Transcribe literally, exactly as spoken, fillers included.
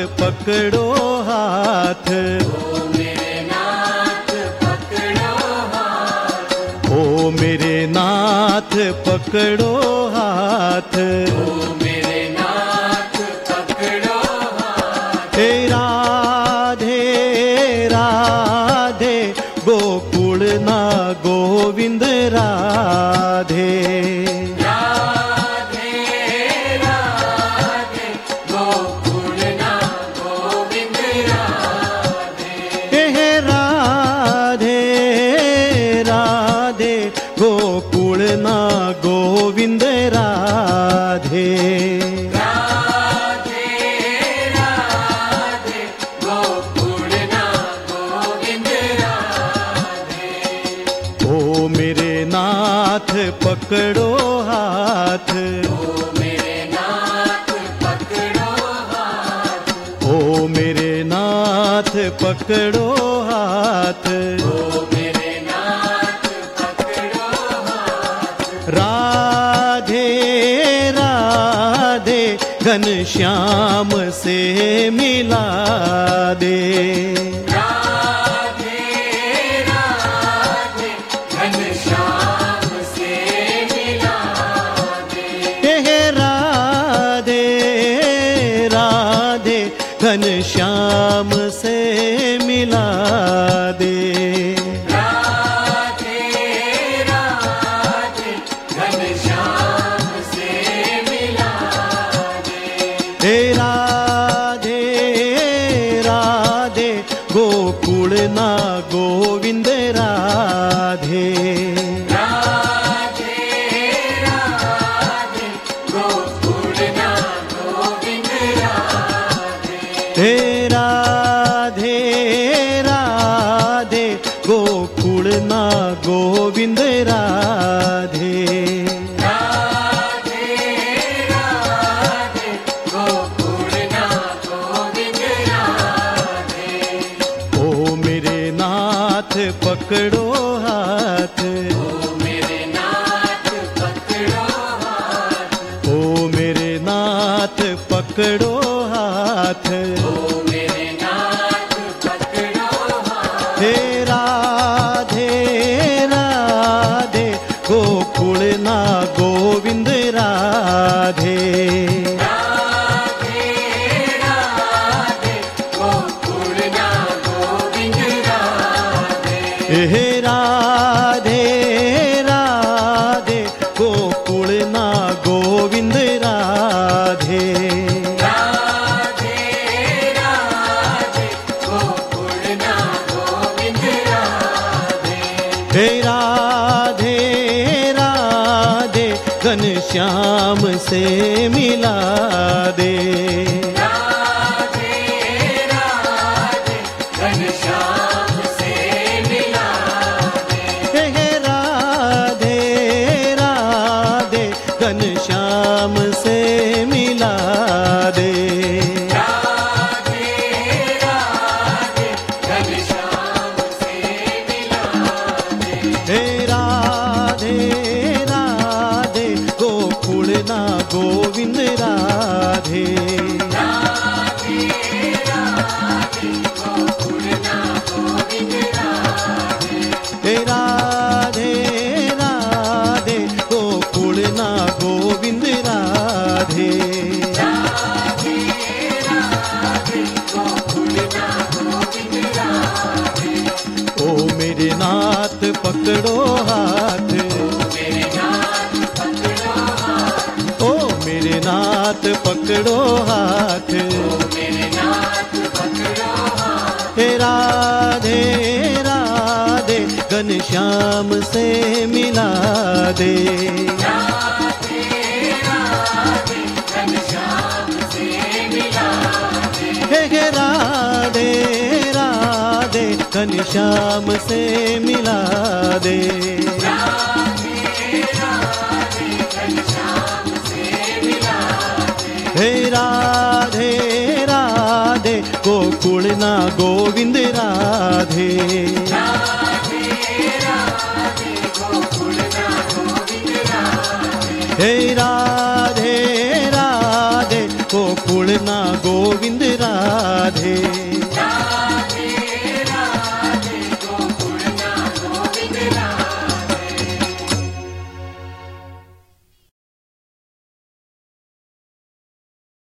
पकड़ो हाथ, ओ मेरे नाथ पकड़ो हाथ, ओ मेरे नाथ पकड़ो हाथ, ओ मेरे नाथ पकड़ो हाथ। हे राधे राधे गोकुल ना गोविंद राधे, राधे राधे गोकुल ना गोविंद राधे, हे राधे राधे गोकुल ना गोविंद राधे, राधे राधे गोकुल ना गोविंद राधे। ओ मेरे नाथ पकड़ो हाथ, ओ मेरे नाथ पकड़ो हाथ, ओ मेरे नाथ पकड़ो हाथ, ओ मेरे नाथ पकड़ो हाथ। राधे राधे घनश्याम से मिला दे, राधे राधे घनश्याम से मिला दे, हे राधे राधे घनश्याम से मिला दे, राधे राधे घनश्याम से मिला दे, हे राधे राधे गोकुल ना गोविंद राधे, राधे राधे गोकुल ना गोविंद राधे, हे राधे राधे गोकुल ना गोविंद राधे, राधे राधे गोकुल ना गोविंद राधे। ओ मेरे नाथ पकड़ो हाथ, ओ मेरे नाथ पकड़ो हाथ, ओ मेरे नाथ पकड़ो हाथ, ओ मेरे नाथ पकड़ो हाथ। हे राधे राधे गोकुल ना गोविंद राधे, राधे राधे गोकुल ना गोविंद राधे, हे राधे राधे गोकुल ना गोविंद राधे, राधे राधे गोकुल ना गोविंद राधे, हे राधे राधे घनश्याम से मिला दे, राधे राधे घनश्याम से मिला दे, हे राधे राधे घनश्याम से मिला दे, राधे राधे घनश्याम से मिला दे, हे राधे राधे गोकुल ना गोविंद राधे, राधे राधे गोकुल ना गोविंद राधे, हे राधे राधे गोकुल ना गोविंद राधे, राधे राधे गोकुल ना गोविंद राधे। ओ मेरे नाथ पकड़ो हाथ, मेरे नाथ पकड़ो हाथ, ओ मेरे नाथ पकड़ो हाथ, मेरे नाथ पकड़ो हाथ। हे राधे राधे घनश्याम से मिला दे, राधे राधे घनश्याम से मिला दे, हे राधे राधे घनश्याम से मिला दे, राधे राधे घनश्याम से मिला दे, हे राधे राधे गोकुल ना गोविंद राधे, राधे राधे गोकुल ना गोविंद राधे, हे राधे राधे गोकुल छोड़ना गोविंद राधे।